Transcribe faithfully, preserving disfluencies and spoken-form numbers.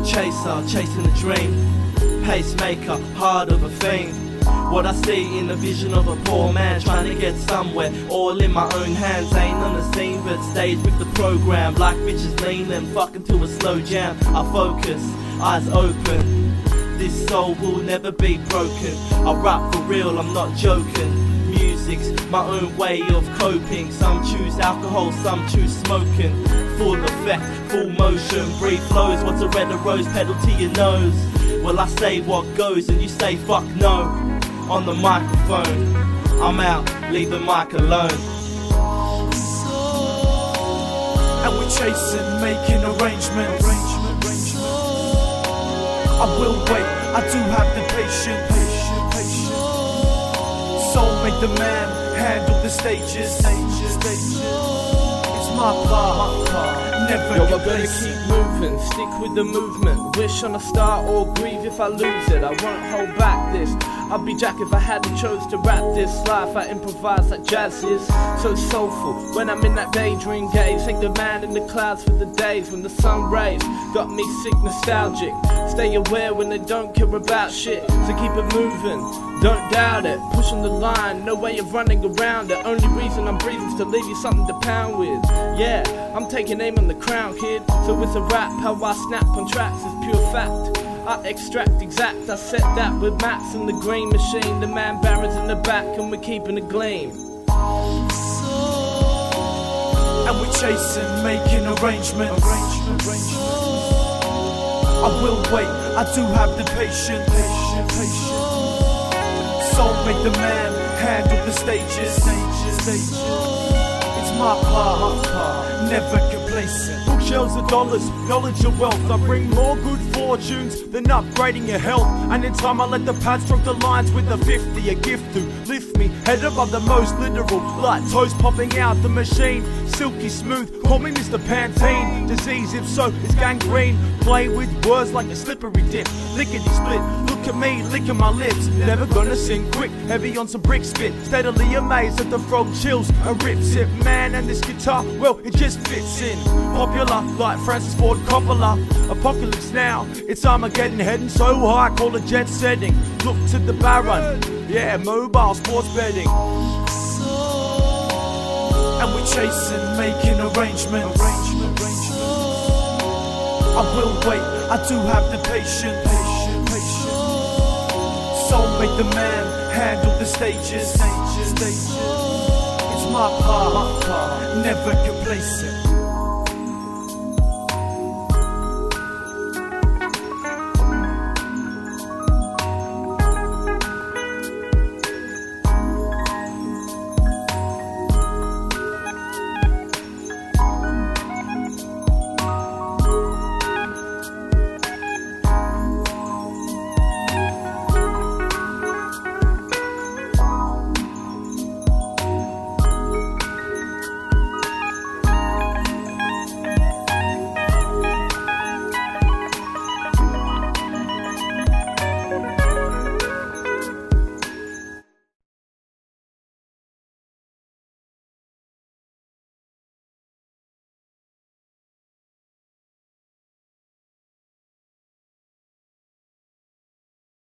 chaser, chasing a dream. Pacemaker, heart of a fiend. What I see in the vision of a poor man trying to get somewhere, all in my own hands. Ain't on the scene but stage with the program. Like bitches leaning, fucking to a slow jam. I focus, eyes open. This soul will never be broken. I rap for real, I'm not joking. Music's my own way of coping. Some choose alcohol, some choose smoking. Full effect, full motion, breathe flows. What's a red rose, pedal to your nose? Well, I say what goes and you say fuck no. On the microphone, I'm out, leave the mic alone. And we're chasing, making arrangements. I will wait, I do have the patience. Soul make the man handle the stages. It's my part, never Yo, I get better placed. keep moving, stick with the movement. Wish on a star or grieve if I lose it. I won't hold back this. I'd be Jack if I hadn't chose to rap this life. I improvise like jazz is so soulful. When I'm in that daydream gaze, ain't the man in the clouds for the days when the sun rays got me sick nostalgic. Stay aware when they don't care about shit, so keep it moving, don't doubt it. Pushing the line, no way of running around it. Only reason I'm breathing's to leave you something to pound with. Yeah, I'm taking aim on the crown, kid. So it's a rap, how I snap on tracks is pure fact. I extract exact, I set that with Max and the green machine. The man Barron's in the back and we're keeping a gleam. And we're chasing, making arrangements. I will wait, I do have the patience. Soul make the man handle the stages. It's my part, never complacent. Bookshelves of dollars, knowledge of wealth. I bring more good fortunes than upgrading your health. And in time I let the pad stroke the lines with a fifty. A gift to lift me head above the most literal. Like toes popping out the machine. Silky smooth, call me Mister Pantene. Disease if so, it's gangrene. Play with words like a slippery dip. Lickety split, look at me, licking my lips. Never gonna sing quick, heavy on some brick spit. Steadily amazed at the frog chills and rips it. Man, and this guitar, well, it just fits in. Popular, like Francis Ford Coppola. Apocalypse now, it's Armageddon. Heading so high, call it jet setting. Look to the Baron, yeah, mobile sports betting. And we're chasing, making arrangements. I will wait, I do have the patience. Soul make the man handle the stages. It's my part, never complacent.